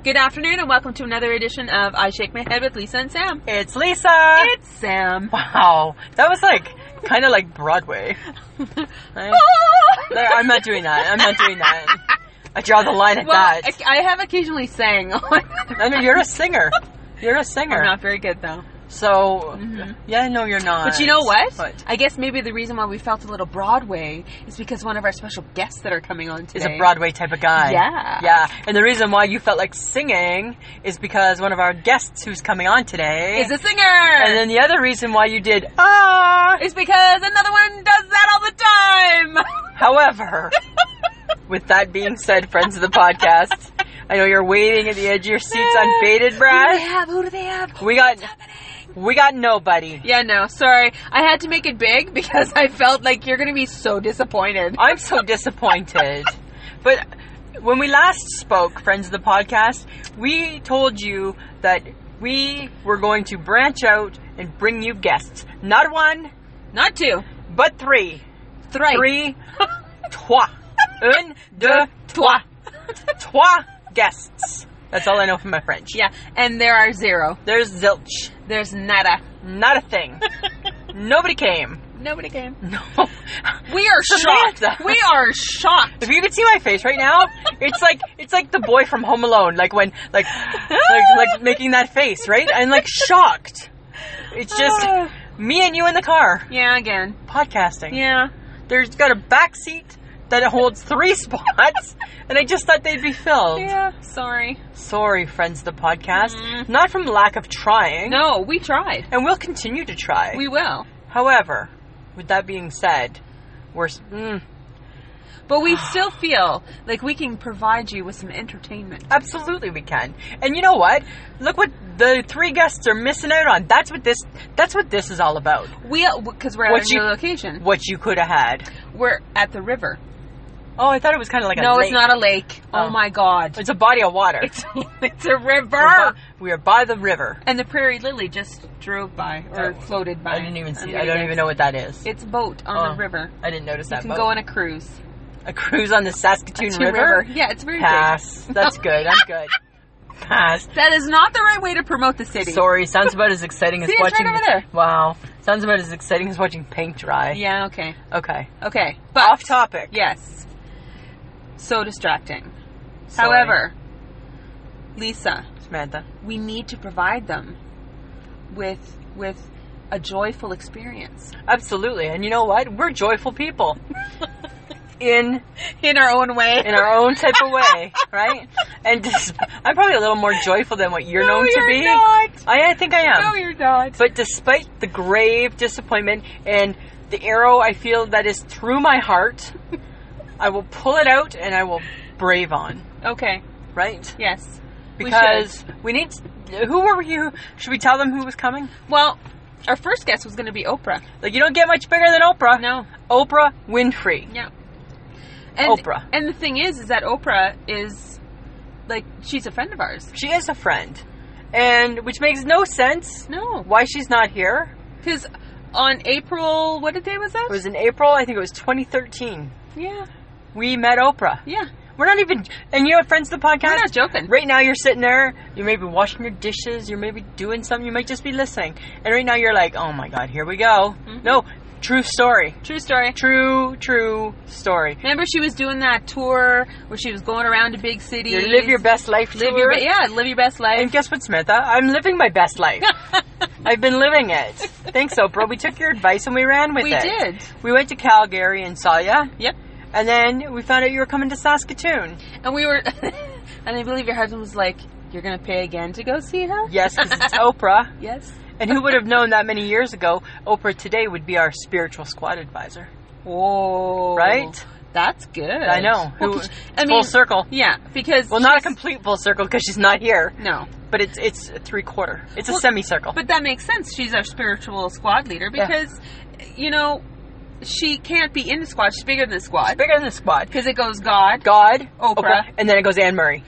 Good afternoon and welcome to another edition of I Shake My Head with Lisa and Sam. It's Lisa! It's Sam. Wow, that was kind of like Broadway. I'm not doing that. I draw the line at that. I have occasionally sang. I mean, you're a singer. I'm not very good though. So, yeah, no, you're not. But you know what? What? I guess maybe the reason why we felt a little Broadway is because one of our special guests that are coming on today is a Broadway type of guy. Yeah. Yeah. And the reason why you felt like singing is because one of our guests who's coming on today is a singer. And then the other reason why you did is because another one does that all the time. However, with that being said, friends of the podcast, I know you're waiting at the edge of your seats on bated breath. Who do they have? We got nobody. Yeah, no, sorry. I had to make it big because I felt like you're going to be so disappointed. I'm so disappointed. But when we last spoke, friends of the podcast, we told you that we were going to branch out and bring you guests. Not one, not two, but three. Three. Trois. Un, deux, trois. Trois guests. That's all I know from my French. Yeah, and there are zero. There's zilch. There's nada. Not a thing. Nobody came. Nobody came. No. We are shocked. We are shocked. If you could see my face right now, it's like the boy from Home Alone, like when like making that face, right? And like shocked. It's just me and you in the car. Yeah, again. Podcasting. Yeah. There's got a back seat that holds 3 spots, and I just thought they'd be filled. Yeah, sorry. Sorry, friends of the podcast. Not from lack of trying. No, we tried. And we'll continue to try. We will. However, with that being said, but we still feel like we can provide you with some entertainment. Absolutely we can. And you know what? Look what the 3 guests are missing out on. That's what this is all about. Because we're at a new location. What you could have had. We're at the river. Oh, I thought it was kind of like a lake. No, it's not a lake. Oh my God. It's a body of water. It's a river. We are by the river. And the Prairie Lily just drove by, or floated by. I didn't even see. I don't even know what that is. It's a boat on the river. I didn't notice that. You can go on a cruise. A cruise on the Saskatoon River? Yeah, it's very Pass. big. That's good. I'm good. Pass. That is not the right way to promote the city. Sorry, sounds about as exciting as See, watching. It's right over there. Wow, sounds about as exciting as watching paint dry. Yeah. Okay. Okay. But off topic. Yes. So distracting. Sorry. However, Lisa, Samantha, we need to provide them with a joyful experience. Absolutely, and you know what? We're joyful people. In our own way. In our own type of way, right? And I'm probably a little more joyful than what you're known to be. Not. I think I am. No, you're not. But despite the grave disappointment and the arrow I feel that is through my heart, I will pull it out and I will brave on. Okay. Right? Yes. Because we need... Who were you? Should we tell them who was coming? Well, our first guest was going to be Oprah. Like, you don't get much bigger than Oprah. No. Oprah Winfrey. Yeah. Oprah. And the thing is that Oprah is, like, she's a friend of ours. She is a friend. And, which makes no sense. No. Why she's not here. Because on April, what day was that? It was in April, I think it was 2013. Yeah. We met Oprah. Yeah. We're not even, and you know, friends of the podcast? We're not joking. Right now you're sitting there, you may be washing your dishes, you may be doing something, you might just be listening. And right now you're like, oh my God, here we go. Mm-hmm. No, true story. True story. True story. Remember she was doing that tour where she was going around to big cities? Your Live Your Best Life tour. Live Your Best Life. And guess what, Samantha? I'm living my best life. I've been living it. Thanks, Oprah. We took your advice and we ran with it. We did. We went to Calgary and saw ya. Yep. And then we found out you were coming to Saskatoon. And we were... and I believe your husband was like, you're going to pay again to go see her? Yes, because it's Oprah. Yes. And who would have known that many years ago, Oprah today would be our spiritual squad advisor. Whoa. Right? That's good. I know. Well, full circle. Yeah, because... Well, not a complete full circle because she's not here. No. But it's a 3/4. It's a semicircle. But that makes sense. She's our spiritual squad leader because, you know... She can't be in the squad. She's bigger than the squad. She's bigger than the squad. Because it goes God, Oprah, and then it goes Anne Murray.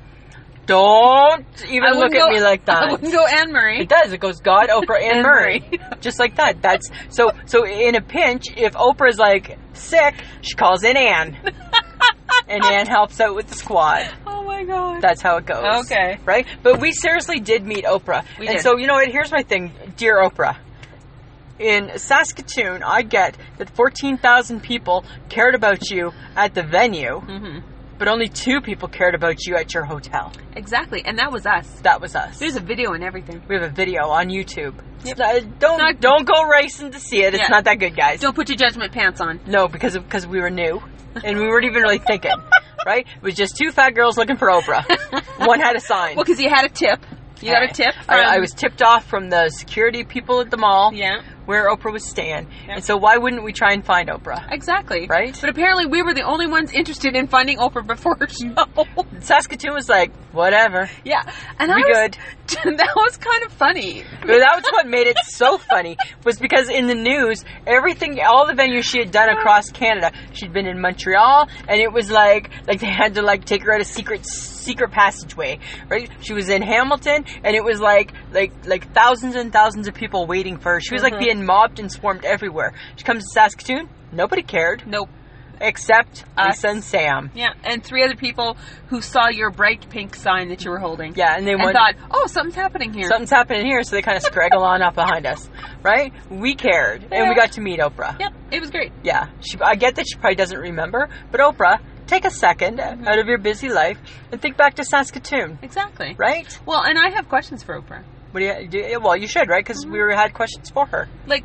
Don't even look at me like that. I wouldn't go Anne Murray. It does. It goes God, Oprah, Anne Murray. Just like that. That's so in a pinch, if Oprah's like sick, she calls in Anne. and Ann helps out with the squad. Oh my god. That's how it goes. Okay. Right? But we seriously did meet Oprah. We and did. so, you know what? Here's my thing, dear Oprah. In Saskatoon, I get that 14,000 people cared about you at the venue, but only 2 people cared about you at your hotel. Exactly, and that was us. That was us. There's a video and everything. We have a video on YouTube. Yep. Don't go racing to see it. It's Yeah. not that good, guys. Don't put your judgment pants on. No, because we were new, and we weren't even really thinking. Right? It was just 2 fat girls looking for Oprah. One had a sign. Well, because you had a tip. You got a tip. I was tipped off from the security people at the mall. Yeah. Where Oprah was staying. Yeah. And so why wouldn't we try and find Oprah? Exactly. Right? But apparently we were the only ones interested in finding Oprah before her show. Saskatoon was like, whatever. Yeah. And good. That was kind of funny. But that was what made it so funny, was because in the news, all the venues she had done across Canada, she'd been in Montreal, and it was like they had to take her out a secret passageway, right? She was in Hamilton, and it was like thousands and thousands of people waiting for her. She was like being mobbed and swarmed everywhere. She comes to Saskatoon, nobody cared. Nope. Except Lisa and Sam. Yeah, and 3 other people who saw your bright pink sign that you were holding. Yeah, and they thought, oh, something's happening here. Something's happening here, so they kind of scraggle on up behind us, right? We cared, and we got to meet Oprah. Yep, it was great. Yeah, I get that she probably doesn't remember, but Oprah, take a second out of your busy life and think back to Saskatoon. Exactly. Right? Well, and I have questions for Oprah. What do you well, you should, right? Because we had questions for her. Like,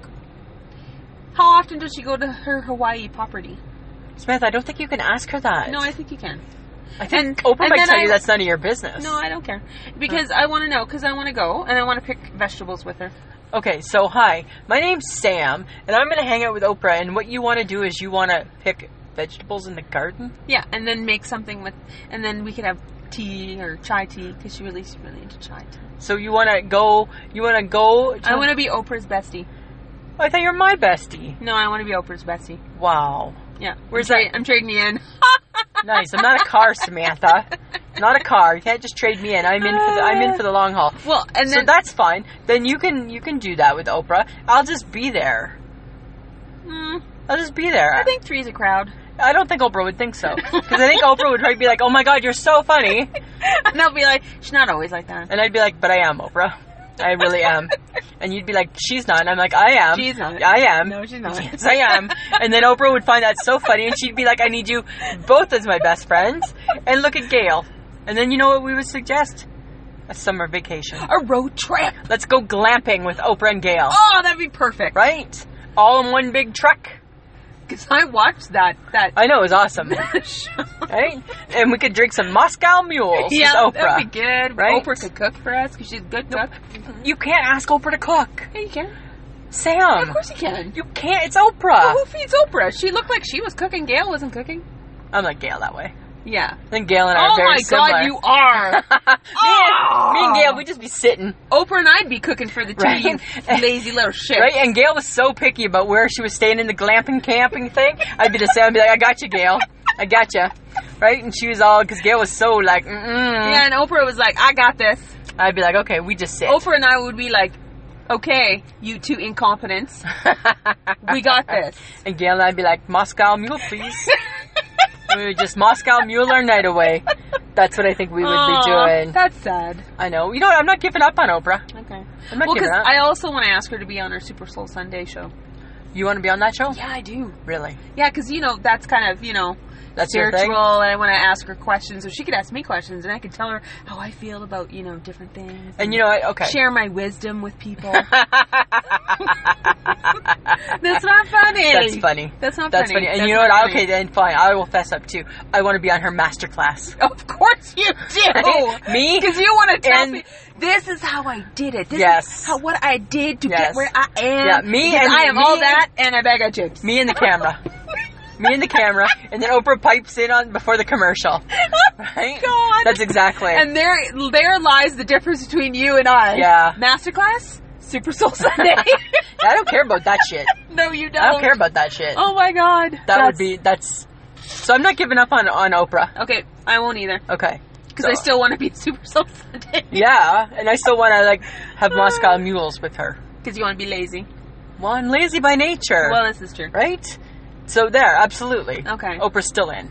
how often does she go to her Hawaii property? Smith, I don't think you can ask her that. No, I think you can. I think Oprah might tell you that's none of your business. No, I don't care. Because I want to know, because I want to go, and I want to pick vegetables with her. Okay, so hi. My name's Sam, and I'm going to hang out with Oprah, and what you want to do is you want to pick vegetables in the garden? Yeah, and then make something with, and then we could have tea or chai tea, because she's really into chai tea. So you want to go I want to be Oprah's bestie. I thought you were my bestie. No, I want to be Oprah's bestie. Wow. Yeah. Where's that? I'm trading you in. Nice. I'm not a car, Samantha. Not a car. You can't just trade me in. I'm in for the long haul. Well, and then, so that's fine. Then you can do that with Oprah. I'll just be there. I'll just be there. I think 3's a crowd. I don't think Oprah would think so. Because I think Oprah would probably be like, oh my god, you're so funny. And they'll be like, she's not always like that. And I'd be like, but I am, Oprah. I really am. And you'd be like, she's not. And I'm like, I am. She's not. I am. No, she's not. Yes, I am. And then Oprah would find that so funny, and she'd be like, I need you both as my best friends. And look at Gail. And then you know what we would suggest? A summer vacation. A road trip. Let's go glamping with Oprah and Gail. Oh, that'd be perfect. Right? All in one big truck. Because I watched that. I know, it was awesome. show. Right? And we could drink some Moscow Mules with Oprah. That'd be good. Right? Oprah could cook for us because she's a good cook. You can't ask Oprah to cook. Yeah, you can. Sam. Yeah, of course you can. You can't. It's Oprah. Well, who feeds Oprah? She looked like she was cooking. Gail wasn't cooking. I'm like Gail that way. Yeah. I think Gail and I are very similar. Oh my god, you are. me and Gail, we'd just be sitting. Oprah and I'd be cooking for the team. Right? Lazy little shit. Right? And Gail was so picky about where she was staying in the glamping camping thing. I'd be the same. I'd be like, I got you, Gail. I got you. Right? And she was all, because Gail was so like, Yeah, and Oprah was like, I got this. I'd be like, okay, we just sit. Oprah and I would be like, okay, you two incompetents. We got this. And Gail and I'd be like, Moscow Mule, please. We would just Moscow Mule our night away. That's what I think we would be doing. That's sad. I know. You know what? I'm not giving up on Oprah. Okay. I'm not giving up. I also want to ask her to be on her Super Soul Sunday show. You want to be on that show? Yeah, I do. Really? Yeah, because, that's kind of, that's your thing? spiritual, and I want to ask her questions, so she could ask me questions, and I could tell her how I feel about, different things. And you know what? Okay. Share my wisdom with people. That's not funny. That's funny. That's not That's funny. funny. And That's you know what? funny. Okay, then fine. I will fess up too. I want to be on her masterclass. Of course you do. Me? Because you want to tell me, this is how I did it. This is what I did to get where I am. Yeah, me because and I am all that and a bag of chips. Me and the camera. Me and the camera, and then Oprah pipes in on before the commercial. Right? God. That's exactly. And there lies the difference between you and I. Yeah. Masterclass, Super Soul Sunday. I don't care about that shit. No, you don't. I don't care about that shit. Oh my God. That's. So I'm not giving up on Oprah. Okay, I won't either. Okay. Because I still want to be Super Soul Sunday. Yeah, and I still want to have Moscow Mules with her. Because you want to be lazy. Well, I'm lazy by nature. Well, this is true. Right? So there, absolutely. Okay. Oprah's still in.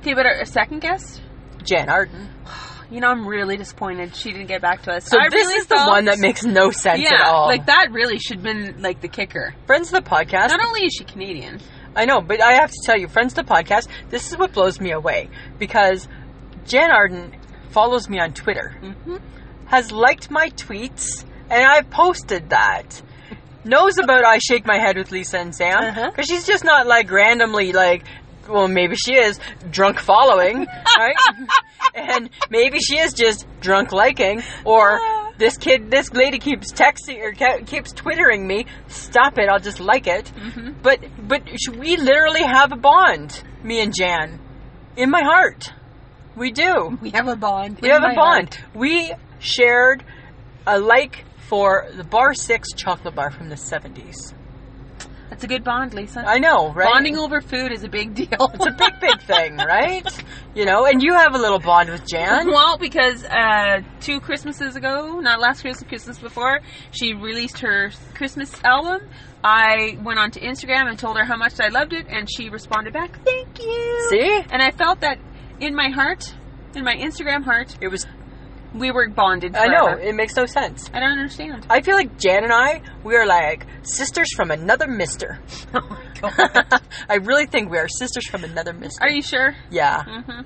Okay, but our second guest? Jan Arden. You know, I'm really disappointed she didn't get back to us. So I this really is the one that makes no sense at all. like that really should have been like the kicker. Friends of the podcast. Not only is she Canadian. I know, but I have to tell you, friends of the podcast, this is what blows me away. Because Jan Arden follows me on Twitter, has liked my tweets, and I've posted that. Knows about I Shake My Head with Lisa and Sam, because she's just not like randomly like, well, maybe she is drunk following, right? And maybe she is just drunk liking, or this lady keeps texting or keeps twittering me. Stop it! I'll just like it. But we literally have a bond, me and Jan, in my heart. We do. We have a bond. We have a bond. We shared a like for the Bar 6 chocolate bar from the 70s. That's a good bond, Lisa. I know, right? Bonding over food is a big deal. It's a big thing, right? You know, and you have a little bond with Jan. Well, because 2 Christmases ago, not last Christmas before, she released her Christmas album. I went onto Instagram and told her how much I loved it, and she responded back, "Thank you." See? And I felt that in my heart, in my Instagram heart, It was... we were bonded I forever. know, it makes no sense. I don't understand. I feel like Jan and I, we are like sisters from another mister. Oh my god. I really think we are sisters from another mister. Are you sure? Yeah,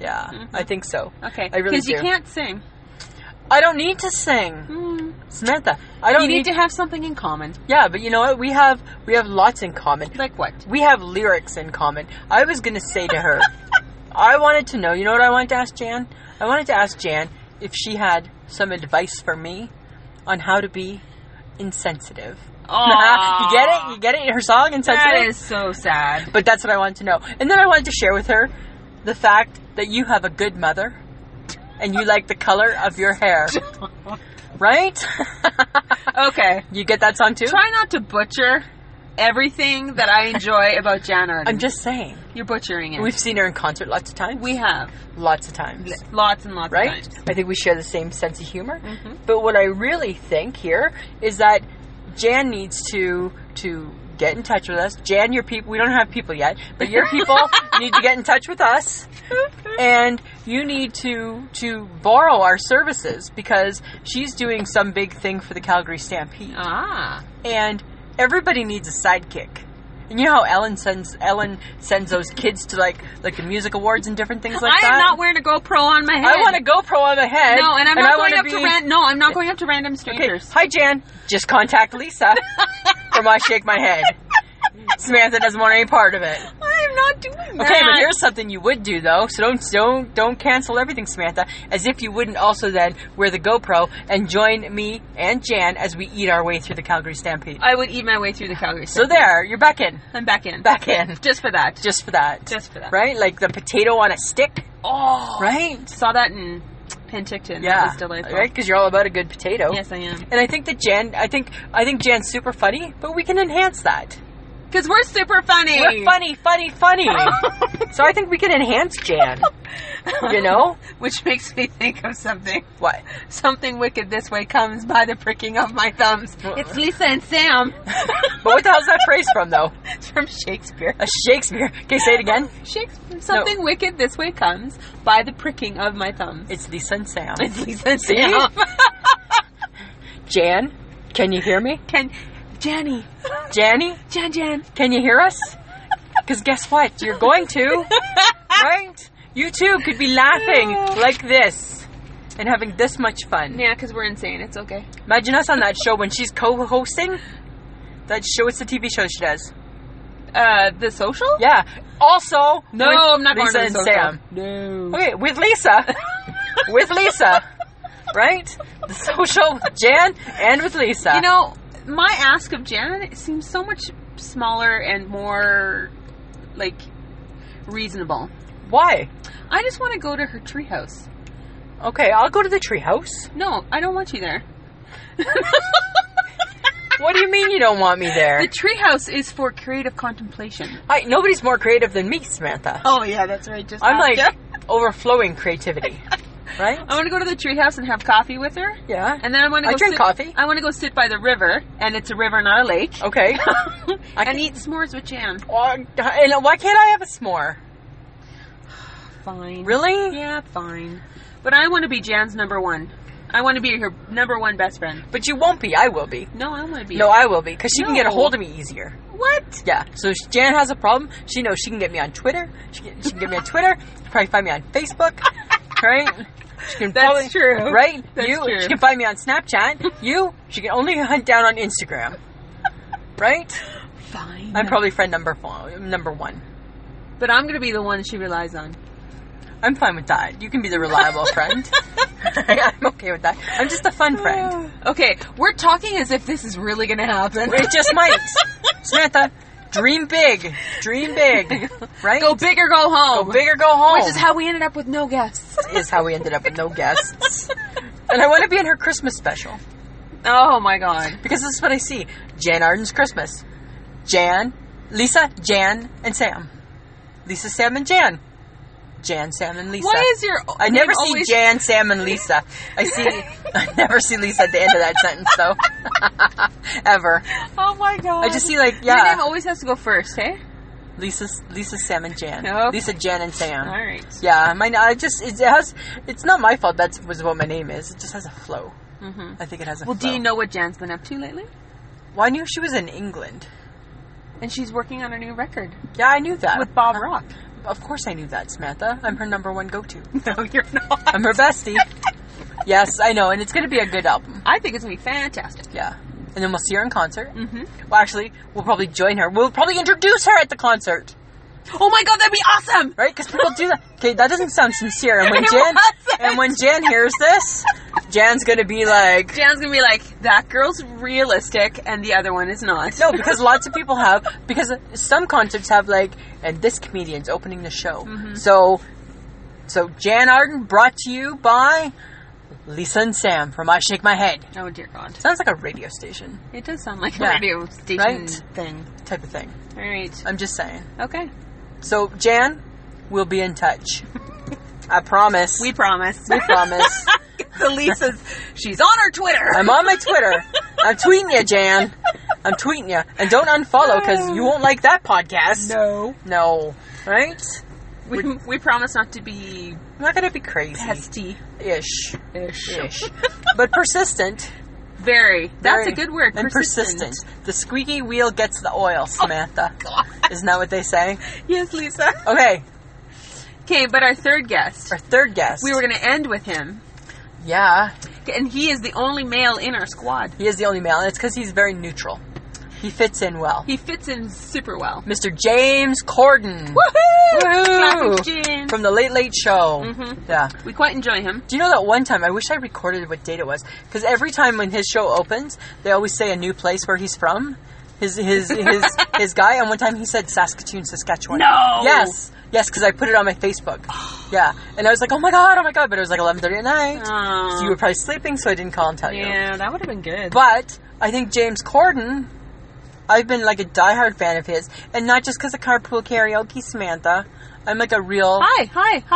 I think so. Okay. I really Because you do. can't sing. I don't need to sing. Samantha, I don't You need to have something in common. Yeah, but you know what? We have lots in common. Like what? We have lyrics in common. I was going to say to her, I wanted to know, you know what I wanted to ask Jan? I wanted to ask Jan if she had some advice for me on how to be insensitive. Aww. You get it? You get it? Her song, Insensitive? That is so sad. But that's what I wanted to know. And then I wanted to share with her the fact that you have a good mother and you like the color of your hair. Right? Okay. You get that song too? Try not to butcher everything that I enjoy about Jan Arden. I'm just saying. You're butchering it. We've seen her in concert lots of times. We have. Lots of times. Lots and lots Right? of times. I think we share the same sense of humor. But what I really think here is that Jan needs to get in touch with us. Jan, your people, we don't have people yet, but your people need to get in touch with us. And you need to borrow our services because she's doing some big thing for the Calgary Stampede. Ah. And everybody needs a sidekick. And you know how Ellen sends those kids to like the music awards and different things like that? I am not wearing a GoPro on my head. I want a GoPro on my head. No, and I'm not going up to random Okay. strangers. Hi, Jan. Just contact Lisa from I Shake My Head. Samantha doesn't want any part of it. I am not doing that. Okay, but here's something you would do though. So don't cancel everything, Samantha. As if you wouldn't also then wear the GoPro and join me and Jan as we eat our way through the Calgary Stampede. I would eat my way through the Calgary So Stampede. there, you're back in. I'm back in. Back in. Just for that. Just for that. Just for that. Right? Like the potato on a stick. Oh. Right? Saw that in Penticton. Yeah. That was delightful. Right? Because you're all about a good potato. Yes, I am. And I think that I think Jan's super funny, but we can enhance that. Because we're super funny. We're funny. So I think we can enhance Jan. You know? Which makes me think of something. What? Something wicked this way comes by the pricking of my thumbs. It's Lisa and Sam. But what the hell's that phrase from, though? It's from Shakespeare. A Shakespeare. Okay, say it again. Shakespeare. Something wicked this way comes by the pricking of my thumbs. It's Lisa and Sam. It's Lisa and See? Sam. Jan, can you hear me? Janny. Jan, can you hear us? Because guess what? You're going to. Right? You too could be laughing like this and having this much fun. Yeah, because we're insane. It's okay. Imagine us on that show when she's co-hosting. That show, it's the TV show she does. The Social? Yeah. Also, No, with I'm not Lisa going to and the Social. Sam. No. Okay, with Lisa. With Lisa. Right? The Social with Jan and with Lisa. You know, my ask of Jan seems so much smaller and more, like, reasonable. Why? I just want to go to her treehouse. Okay, I'll go to the treehouse. No, I don't want you there. What do you mean you don't want me there? The treehouse is for creative contemplation. Nobody's more creative than me, Samantha. Oh, yeah, that's right. Just I'm like asked overflowing creativity. Right? I want to go to the treehouse and have coffee with her. Yeah. And then I want to go drink coffee. I want to go sit by the river, and it's a river, not a lake. Okay. And eat s'mores with Jan. And why can't I have a s'more? fine. Really? Yeah, fine. But I want to be Jan's number one. I want to be her number one best friend. But you won't be. I will be. No, I want to be. No, I will be. Because she can get a No. hold of me easier. What? Yeah. So if Jan has a problem, she knows she can get me on Twitter. She can get me on Twitter. Probably find me on Facebook. Right? She can That's true. Right? That's true. She can find me on Snapchat. She can only hunt down on Instagram. Right? Fine. I'm probably friend number one. But I'm going to be the one she relies on. I'm fine with that. You can be the reliable friend. I'm okay with that. I'm just a fun friend. Okay, we're talking as if this is really going to happen. It just might. Samantha, dream big. Dream big. Right? Go big or go home. Go big or go home. Which is how we ended up with no guests. Is how we ended up with no guests. And I want to be in her Christmas special. Oh my god. Because this is what I see. Jan Arden's Christmas. Lisa, Jan, and Sam. Lisa, Sam, and Jan. Jan, Sam, and Lisa. Why is your I never see Jan, Sam, and Lisa. I never see Lisa at the end of that sentence, though. Ever. Oh my god. I just see, like, Your name yeah. always has to go first, hey? Lisa, Sam, and Jan. Okay. Lisa, Jan, and Sam. Alright. Yeah, it's not my fault that was what my name is. It just has a flow. Mm-hmm. I think it has a Well, flow. do you know what Jan's been up to lately? Well, I knew she was in England. And she's working on a new record. Yeah, I knew that. With Bob Rock. Of course I knew that, Samantha. I'm her number one go-to. No, you're not. I'm her bestie. Yes, I know, and it's going to be a good album. I think it's going to be fantastic. Yeah. And then we'll see her in concert. Mm-hmm. Well, actually, we'll probably join her. We'll probably introduce her at the concert. Oh my god, that'd be awesome! Right? Because people do that. Okay, that doesn't sound sincere. And when It Jan wasn't. and when Jan hears this, Jan's going to be like... Jan's going to be like, that girl's realistic and the other one is not. No, because lots of people have... Because some concerts have like... And this comedian's opening the show. Mm-hmm. So Jan Arden brought to you by... Lisa and Sam from I Shake My Head. Oh dear god. Sounds like a radio station It does sound like a Yeah. radio station Right? thing. type of thing. Alright. I'm just saying. Okay. So, Jan, we'll be in touch. I promise. We promise. We promise. The Lisa's, she's on her Twitter. I'm on my Twitter. I'm tweeting you, Jan. I'm tweeting you. And don't unfollow because you won't like that podcast. No. No. Right? We promise not to be I'm not going to be crazy. pesty-ish. Ish. But persistent. Very. That's Very- a good word. And persistent. The squeaky wheel gets the oil, Samantha. God. Isn't that what they say? Yes, Lisa. Okay. Okay, but our third guest. Our third guest. We were going to end with him. Yeah. And he is the only male in our squad. He is the only male, and it's because he's very neutral. He fits in well. He fits in super well. Mr. James Corden. Woohoo! Woohoo! Classic James. From the Late Late Show. Mhm. Yeah. We quite enjoy him. Do you know that one time, I wish I recorded what date it was, because every time when his show opens, they always say a new place where he's from. His guy, and one time he said Saskatoon, Saskatchewan. No! Yes, because I put it on my Facebook. Yeah, and I was like, oh my god, but it was like 11:30 at night. So you were probably sleeping, so I didn't call and tell you. Yeah, that would have been good. But I think James Corden, I've been like a diehard fan of his, and not just because of Carpool Karaoke, Samantha. I'm like a real... Hi.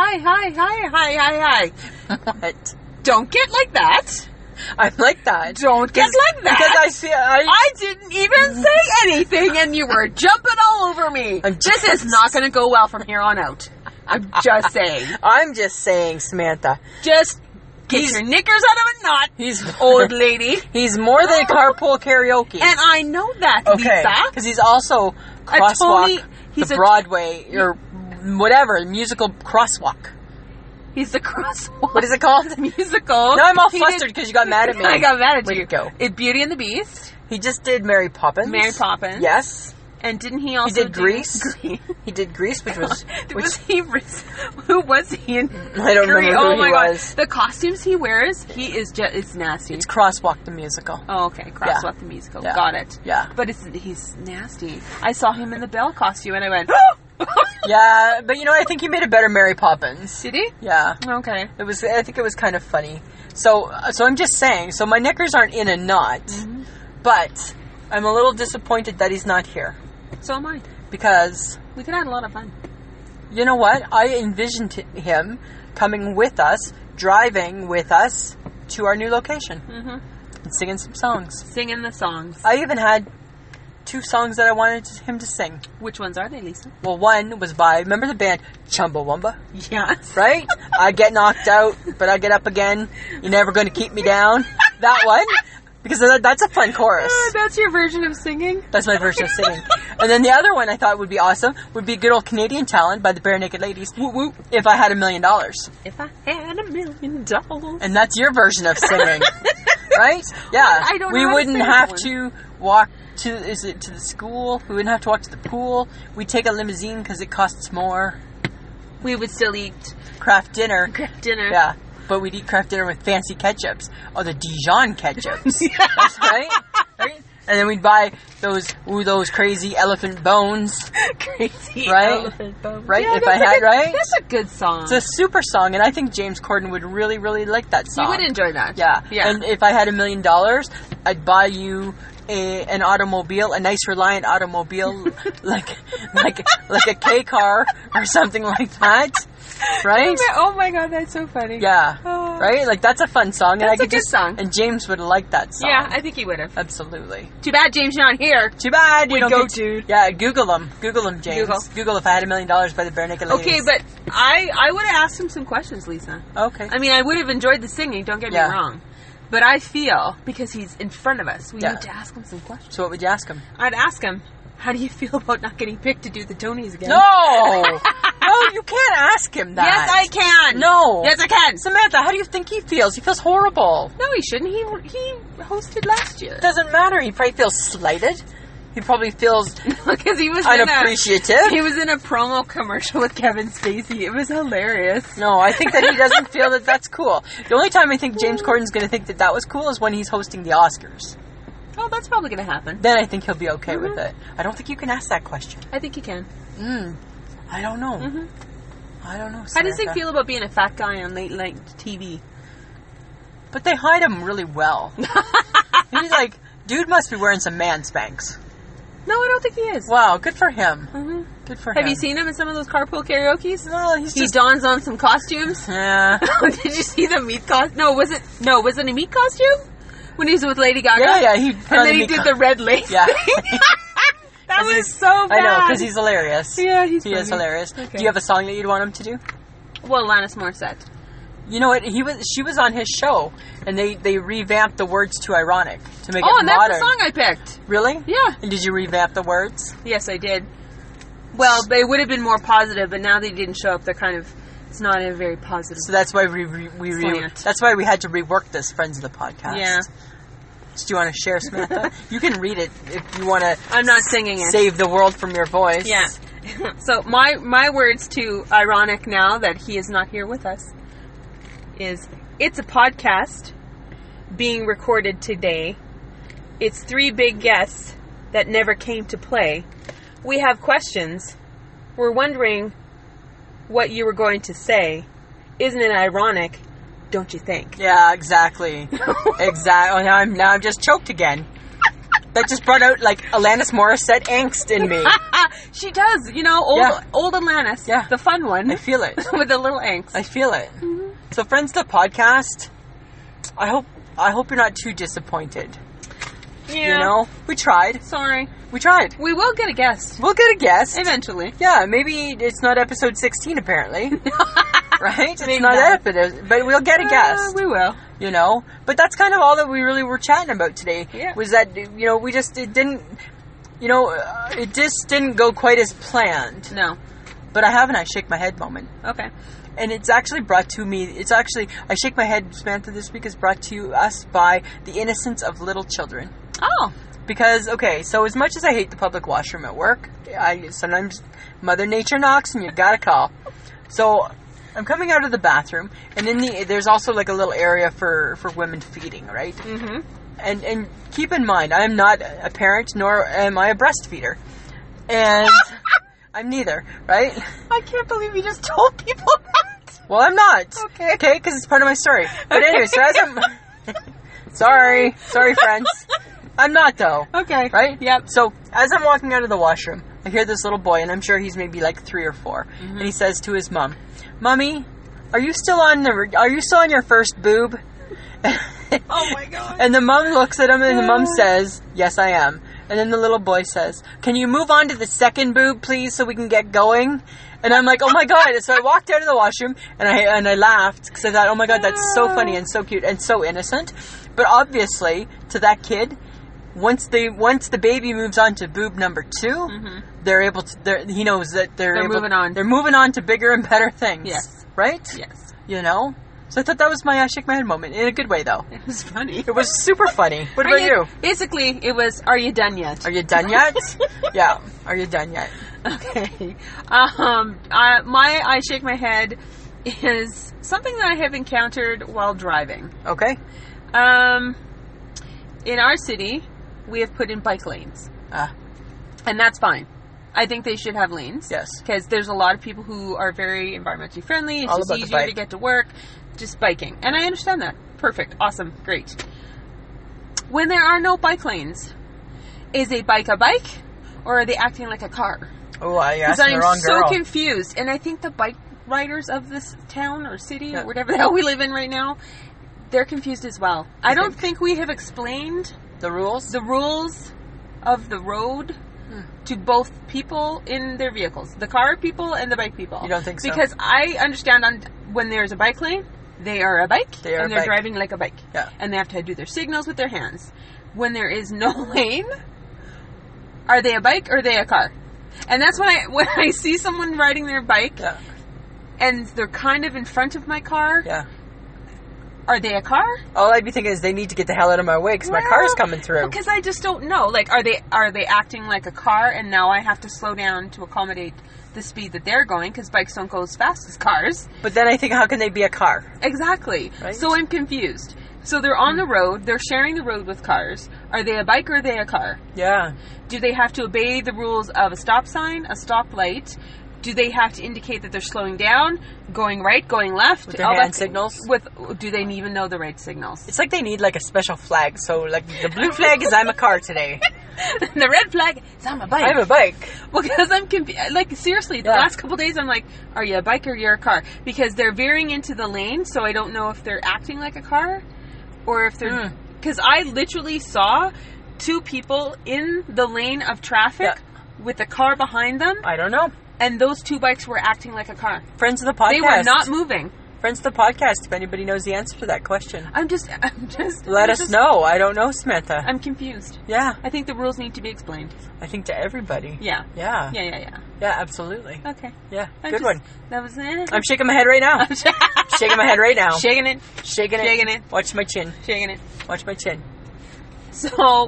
What? Don't get like that. I'm like that. Don't get like that. Because I see... I didn't even say anything and you were jumping all over me. This is not going to go well from here on out. I'm just saying. I'm just saying, Samantha. Just get your knickers out of a knot, He's old lady. He's more than Carpool Karaoke. And I know that, okay, Lisa. because he's also Crosswalk, he's the a- Broadway, or whatever, musical Crosswalk. He's the crosswalk. What is it called? Musical. Now I'm all He flustered did- because you got mad at me. I got mad at Way you. to go. It's Beauty and the Beast. He just did Mary Poppins. Mary Poppins. Yes. And didn't he also did do Grease. Grease? He did Grease, which was... Who was he in? I don't remember Oh who my he god! was. The costumes he wears, he is just—it's nasty. It's Crosswalk the musical. Oh, okay, Crosswalk the musical. Yeah. Got it. Yeah. But he's nasty. I saw him in the Belle costume, and I went, Yeah, but you know, I think he made a better Mary Poppins. Did he? Yeah. Okay. I think it was kind of funny. So I'm just saying, so my knickers aren't in a knot, but I'm a little disappointed that he's not here. So am I. Because, We could have had a lot of fun. you know what? I envisioned him coming with us, driving with us to our new location, and singing some songs. Singing the songs. I even had 2 songs that I wanted him to sing. Which ones are they, Lisa? Well, one was by, remember the band Chumbawamba? Yes. Right? I get knocked out, but I get up again. You're never going to keep me down. That one. Because that's a fun chorus. That's your version of singing? That's my version of singing. And then the other one I thought would be awesome would be Good Old Canadian Talent by the Bare Naked Ladies. Woo woo. If I Had $1 million. If I had $1 million. And that's your version of singing. Right? Yeah. I don't know We how to wouldn't sing have that to walk to the school. We wouldn't have to walk to the pool. We'd take a limousine because it costs more. We would still eat Craft dinner. dinner. Yeah. But we'd eat craft dinner with fancy ketchups. Oh, the Dijon ketchups. That's right. And then we'd buy those crazy elephant bones. Crazy Right? elephant bone. Right? Yeah, If I had, right? That's a good song. It's a super song, and I think James Corden would really, really like that song. You would enjoy that. Yeah. Yeah. And if I had $1 million, I'd buy you an automobile, a nice Reliant automobile, like a K car or something like that. Right? Oh my god, that's so funny. Yeah. Oh. Right? Like, that's a fun song. That's and I could a good just, song. And James would like that song. Yeah, I think he would have. Absolutely. Too bad James not here. Too bad you We'd don't go get to. Yeah, Google them. Google them, James. Google. If I had $1 million by the Bare Naked Ladies. Okay, but I would have asked him some questions, Lisa. Okay. I mean, I would have enjoyed the singing, don't get me Yeah. wrong. But I feel, because he's in front of us, we Yeah. need to ask him some questions. So what would you ask him? I'd ask him, how do you feel about not getting picked to do the Tonys again? No! No, you can't ask him that. Yes, I can. No. Yes, I can. Samantha, how do you think he feels? He feels horrible. No, he shouldn't. He hosted last year. Doesn't matter. He probably feels slighted. He probably feels Because he was unappreciative. he was in a promo commercial with Kevin Spacey. It was hilarious. No, I think that he doesn't feel that that's cool. The only time I think James Corden's going to think that that was cool is when he's hosting the Oscars. Oh, that's probably going to happen. Then I think he'll be okay with it. I don't think you can ask that question. I think he can. I don't know. Mhm. I don't know, How does he Samantha. feel about being a fat guy on late night TV? But they hide him really well. He's like, dude must be wearing some man spanks. No, I don't think he is. Wow, good for him. Mhm. Good for him. Have you seen him in some of those carpool karaoke's? No, he's He just... dons on some costumes. Yeah. Did you see the meat costume? No, was it a meat costume? When he was with Lady Gaga? Yeah, he put on And then the he meat did co- the red lace. Yeah. That was so bad. I know, because he's hilarious. Yeah, he's He is funny. hilarious. Okay. Do you have a song that you'd want him to do? Well, Alanis Morissette. You know what? She was on his show, and they revamped the words to ironic to make Oh, it and modern. that's the song I picked. Really? Yeah. And did you revamp the words? Yes, I did. Well, they would have been more positive, but now they didn't show up. They're kind of... It's not a very positive... So that's why Slant. that's why we had to rework this, friends of the podcast. Yeah. Do you want to share, Samantha? You can read it if you want to. I'm not singing it. Save the world from your voice. Yeah. So my words to ironic now that he is not here with us is, it's a podcast being recorded today. It's 3 big guests that never came to play. We have questions. We're wondering what you were going to say. Isn't it ironic? Don't you think? Yeah, exactly. Exactly. Now I'm just choked again. That just brought out like Alanis Morissette angst in me. She does, old Alanis. Yeah. The fun one. I feel it. With a little angst. I feel it. So, friends of the podcast, I hope you're not too disappointed. Yeah. You know, we tried. Sorry. We tried. We will get a guest. We'll get a guest. Eventually. Yeah, maybe it's not episode 16 apparently. Right? It's Maybe not not. episode, but we'll get a guest. We will. You know, but that's kind of all that we really were chatting about today. Yeah. Was that it just didn't go quite as planned. No. But I have an I shake my head moment. Okay. And it's actually brought to me, I shake my head, Samantha, this week is brought to us by the innocence of little children. Oh. Because, okay, so as much as I hate the public washroom at work, sometimes Mother Nature knocks and you gotta call. So, I'm coming out of the bathroom, and there's also like a little area for women feeding, right? Mm-hmm. And keep in mind, I am not a parent, nor am I a breastfeeder. And I'm neither, right? I can't believe you just told people that. Well, I'm not. Okay. Okay, because it's part of my story. But anyway, so as I'm... Sorry, friends. I'm not, though. Okay. Right? Yep. So, as I'm walking out of the washroom, I hear this little boy, and I'm sure he's maybe like 3 or 4, and he says to his mom, "Mommy, are you still on your first boob?" Oh my god. And the mom looks at him, and the mom says, "Yes, I am." And then the little boy says, "Can you move on to the second boob, please, so we can get going?" And I'm like, "Oh my God." And so I walked out of the washroom and I laughed because I thought, "Oh my God, that's so funny and so cute and so innocent." But obviously, to that kid, once the baby moves on to boob number 2, they're able to. He knows that they're moving on. They're moving on to bigger and better things. Yes. Right? Yes. You know. So I thought that was my shake my head moment in a good way, though. It was funny. It was super funny. What about you? Basically, it was, are you done yet? Are you done yet? Yeah. Are you done yet? Okay. My I shake my head is something that I have encountered while driving. Okay. In our city, we have put in bike lanes. And that's fine. I think they should have lanes. Yes. Because there's a lot of people who are very environmentally friendly. It's All just about the easier bike. to get to work. Just biking. And I understand that. Perfect. Awesome. Great. When there are no bike lanes, is a bike, or are they acting like a car? Oh, I asked Because the I'm wrong so girl. confused. And I think the bike riders of this town or city or whatever the hell we live in right now, they're confused as well. I don't think we have explained The rules? the rules of the road to both people in their vehicles. The car people and the bike people. You don't think so? Because I understand when there's a bike lane, they are a bike. They are and a they're bike. driving like a bike. Yeah. And they have to do their signals with their hands. When there is no lane, are they a bike or are they a car? And that's when I see someone riding their bike Yeah. and they're kind of in front of my car. Yeah. Are they a car? All I'd be thinking is they need to get the hell out of my way because my car's coming through. Because I just don't know. Like, are they acting like a car and now I have to slow down to accommodate the speed that they're going because bikes don't go as fast as cars. But then I think, how can they be a car? Exactly. Right. So I'm confused. So they're on the road. They're sharing the road with cars. Are they a bike or are they a car? Yeah. Do they have to obey the rules of a stop sign, a stoplight? Do they have to indicate that they're slowing down, going right, going left? With their all hand that- signals? Do they even know the right signals? It's like they need like a special flag. So like the blue flag is I'm a car today. The red flag is I'm a bike. I have a bike. Well, because I'm confused. Like, seriously, the last couple days, I'm like, are you a bike or you're a car? Because they're veering into the lane, so I don't know if they're acting like a car or if they're... Because I literally saw 2 people in the lane of traffic with a car behind them, I don't know. and those 2 bikes were acting like a car. Friends of the podcast. They were not moving. Friends of the podcast, if anybody knows the answer to that question. I'm just... Let us know. I don't know, Samantha. I'm confused. Yeah. I think the rules need to be explained. I think to everybody. Yeah. Yeah. Yeah. Yeah, absolutely. Okay. Yeah. I'm Good just- one. That was it. I'm shaking my head right now. Shaking my head right now. Shaking it. Shaking it. Shaking it. Watch my chin. Shaking it. Watch my chin. So,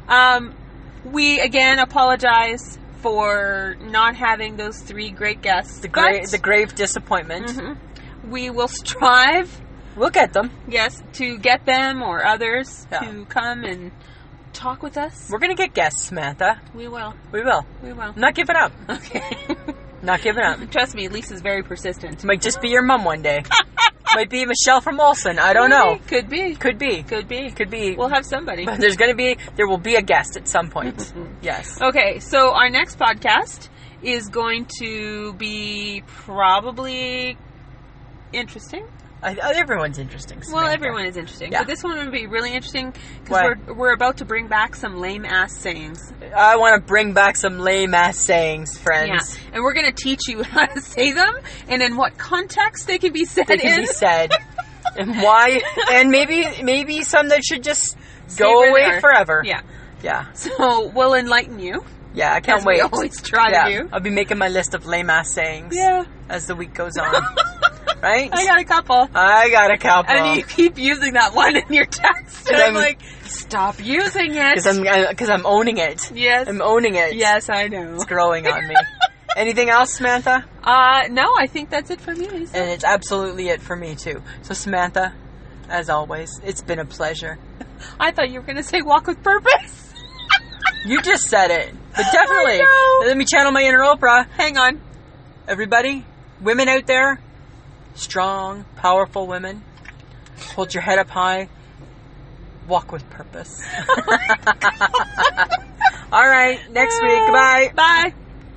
we again apologize for not having those 3 great guests. The but grave disappointment. we will strive, We'll get them. yes, to get them or others Yeah. to come and talk with us. We're gonna get guests, Samantha. We will. We will. We will. I'm not giving up. Okay. Not giving up. Trust me, Lisa's very persistent. Might just be your mum one day. Might be Michelle from Olsen. I don't know. Could be. Could be. Could be. Could be. We'll have somebody. But there will be a guest at some point. Yes. Okay, so our next podcast is going to be probably interesting. Everyone's interesting, Well, Samantha. everyone is interesting. Yeah. But this one will be really interesting Why? because we're about to bring back some lame-ass sayings. I want to bring back some lame-ass sayings, friends. Yeah. And we're going to teach you how to say them and in what context they can be said They can in. be said. And why. And maybe some that should just Stay go where they away are. forever. Yeah. Yeah. So we'll enlighten you. Yeah, I can't as wait. we always try to do. I'll be making my list of lame-ass sayings Yeah. as the week goes on. Right? I got a couple. I got a couple. And you keep using that one in your text. And I'm I'm- like, stop using it. Because I'm owning it. Yes. I'm owning it. Yes, I know. It's growing on me. Anything else, Samantha? No, I think that's it for me, Lisa. And it's absolutely it for me, too. So, Samantha, as always, it's been a pleasure. I thought you were going to say walk with purpose. You just said it. But definitely. I know. Let me channel my inner Oprah. Hang on. Everybody, women out there, strong, powerful women, hold your head up high, walk with purpose. All right, next week. Goodbye. Bye.